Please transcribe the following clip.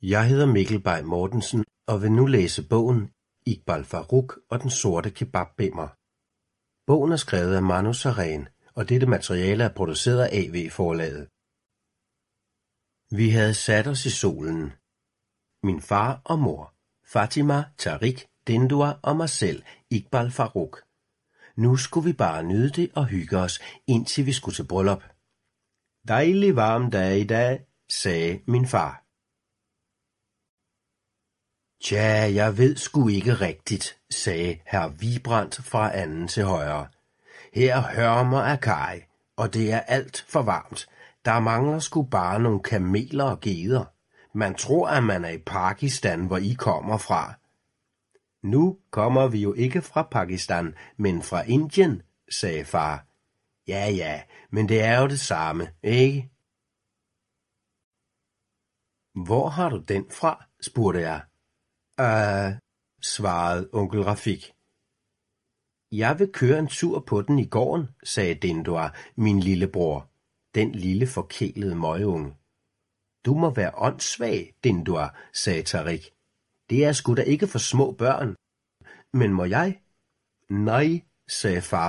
Jeg hedder Mikkel Bay Mortensen og vil nu læse bogen Iqbal Farooq og den sorte kebabbimmer. Bogen er skrevet af Manu Sareen, og dette materiale er produceret af AV-forlaget. Vi havde sat os i solen. Min far og mor, Fatima, Tariq, Dindua og mig selv, Iqbal Farooq. Nu skulle vi bare nyde det og hygge os, indtil vi skulle til bryllup. Dejlig varm dag i dag, sagde min far. Tja, jeg ved sgu ikke rigtigt, sagde herr Vibrant fra anden til højre. Her hørmer af kaj, og det er alt for varmt. Der mangler sgu bare nogle kameler og geder. Man tror, at man er i Pakistan, hvor I kommer fra. Nu kommer vi jo ikke fra Pakistan, men fra Indien, sagde far. Ja, men det er jo det samme, ikke? Hvor har du den fra, spurgte jeg. Svarede onkel Rafik. Jeg vil køre en tur på den i gården, sagde Dindua, min lillebror, den lille forkælede møgunge. Du må være åndssvag, Dindua, sagde Tariq. Det er sgu da ikke for små børn. Men må jeg? Nej, sagde far